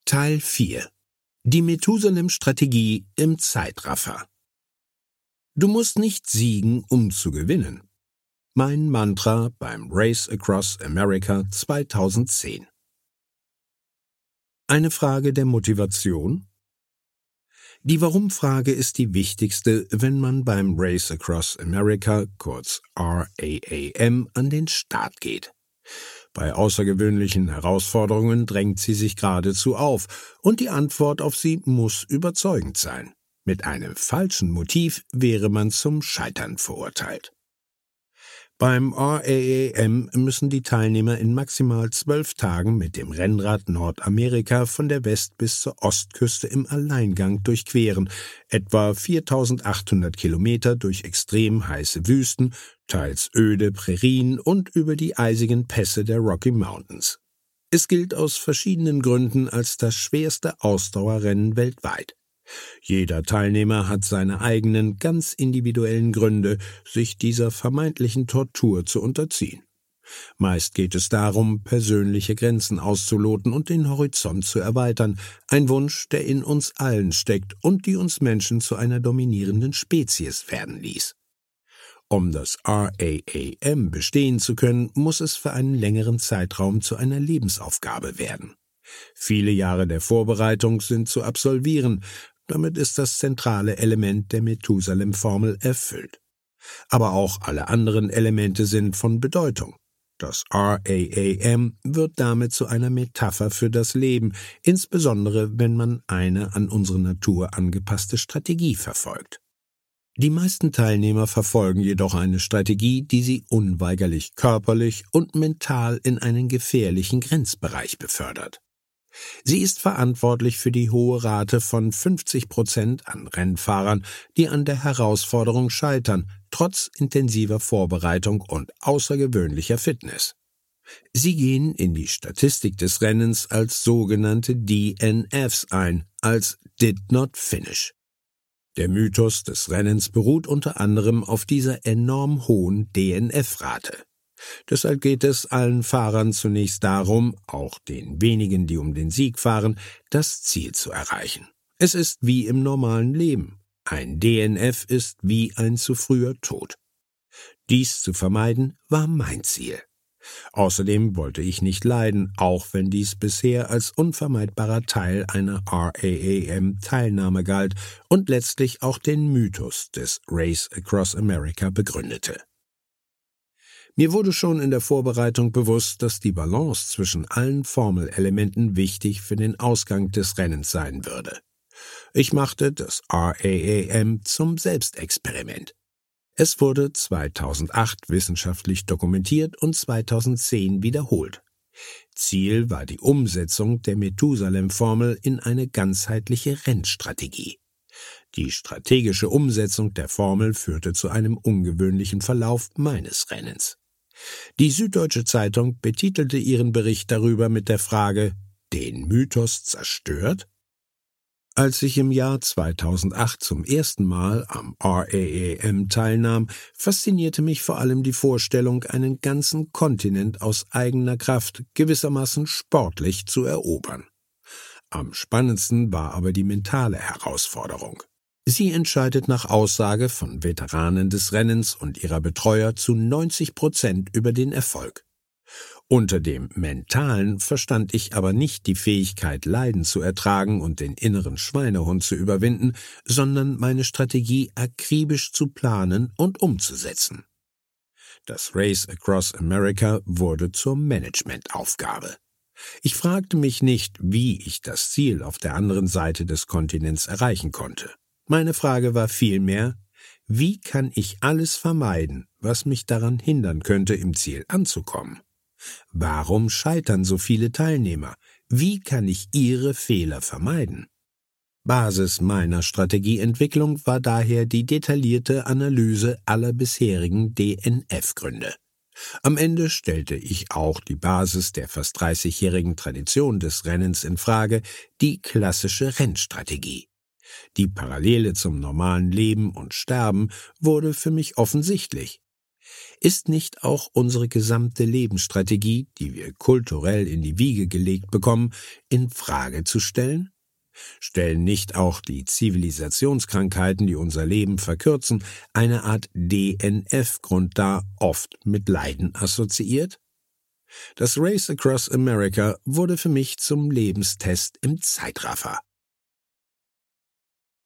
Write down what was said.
Teil 4 – Die Methusalem-Strategie im Zeitraffer. Du musst nicht siegen, um zu gewinnen. Mein Mantra beim Race Across America 2010. Eine Frage der Motivation? Die Warum-Frage ist die wichtigste, wenn man beim Race Across America, kurz RAAM, an den Start geht. Bei außergewöhnlichen Herausforderungen drängt sie sich geradezu auf, und die Antwort auf sie muss überzeugend sein. Mit einem falschen Motiv wäre man zum Scheitern verurteilt. Beim RAAM müssen die Teilnehmer in maximal 12 Tagen mit dem Rennrad Nordamerika von der West- bis zur Ostküste im Alleingang durchqueren, etwa 4.800 Kilometer durch extrem heiße Wüsten, teils öde Prärien und über die eisigen Pässe der Rocky Mountains. Es gilt aus verschiedenen Gründen als das schwerste Ausdauerrennen weltweit. Jeder Teilnehmer hat seine eigenen, ganz individuellen Gründe, sich dieser vermeintlichen Tortur zu unterziehen. Meist geht es darum, persönliche Grenzen auszuloten und den Horizont zu erweitern, ein Wunsch, der in uns allen steckt und die uns Menschen zu einer dominierenden Spezies werden ließ. Um das RAAM bestehen zu können, muss es für einen längeren Zeitraum zu einer Lebensaufgabe werden. Viele Jahre der Vorbereitung sind zu absolvieren. Damit ist das zentrale Element der Methusalem-Formel erfüllt. Aber auch alle anderen Elemente sind von Bedeutung. Das RAAM wird damit zu einer Metapher für das Leben, insbesondere wenn man eine an unsere Natur angepasste Strategie verfolgt. Die meisten Teilnehmer verfolgen jedoch eine Strategie, die sie unweigerlich körperlich und mental in einen gefährlichen Grenzbereich befördert. Sie ist verantwortlich für die hohe Rate von 50% an Rennfahrern, die an der Herausforderung scheitern, trotz intensiver Vorbereitung und außergewöhnlicher Fitness. Sie gehen in die Statistik des Rennens als sogenannte DNFs ein, als Did Not Finish. Der Mythos des Rennens beruht unter anderem auf dieser enorm hohen DNF-Rate. Deshalb geht es allen Fahrern zunächst darum, auch den wenigen, die um den Sieg fahren, das Ziel zu erreichen. Es ist wie im normalen Leben. Ein DNF ist wie ein zu früher Tod. Dies zu vermeiden war mein Ziel. Außerdem wollte ich nicht leiden, auch wenn dies bisher als unvermeidbarer Teil einer RAAM-Teilnahme galt und letztlich auch den Mythos des Race Across America begründete. Mir wurde schon in der Vorbereitung bewusst, dass die Balance zwischen allen Formelelementen wichtig für den Ausgang des Rennens sein würde. Ich machte das RAAM zum Selbstexperiment. Es wurde 2008 wissenschaftlich dokumentiert und 2010 wiederholt. Ziel war die Umsetzung der Methusalem-Formel in eine ganzheitliche Rennstrategie. Die strategische Umsetzung der Formel führte zu einem ungewöhnlichen Verlauf meines Rennens. Die Süddeutsche Zeitung betitelte ihren Bericht darüber mit der Frage »Den Mythos zerstört?« Als ich im Jahr 2008 zum ersten Mal am RAAM teilnahm, faszinierte mich vor allem die Vorstellung, einen ganzen Kontinent aus eigener Kraft gewissermaßen sportlich zu erobern. Am spannendsten war aber die mentale Herausforderung. Sie entscheidet nach Aussage von Veteranen des Rennens und ihrer Betreuer zu 90% über den Erfolg. Unter dem Mentalen verstand ich aber nicht die Fähigkeit, Leiden zu ertragen und den inneren Schweinehund zu überwinden, sondern meine Strategie akribisch zu planen und umzusetzen. Das Race Across America wurde zur Managementaufgabe. Ich fragte mich nicht, wie ich das Ziel auf der anderen Seite des Kontinents erreichen konnte. Meine Frage war vielmehr, wie kann ich alles vermeiden, was mich daran hindern könnte, im Ziel anzukommen? Warum scheitern so viele Teilnehmer? Wie kann ich ihre Fehler vermeiden? Basis meiner Strategieentwicklung war daher die detaillierte Analyse aller bisherigen DNF-Gründe. Am Ende stellte ich auch die Basis der fast 30-jährigen Tradition des Rennens in Frage, die klassische Rennstrategie. Die Parallele zum normalen Leben und Sterben wurde für mich offensichtlich. Ist nicht auch unsere gesamte Lebensstrategie, die wir kulturell in die Wiege gelegt bekommen, in Frage zu stellen? Stellen nicht auch die Zivilisationskrankheiten, die unser Leben verkürzen, eine Art DNF-Grund dar, oft mit Leiden assoziiert? Das Race Across America wurde für mich zum Lebenstest im Zeitraffer.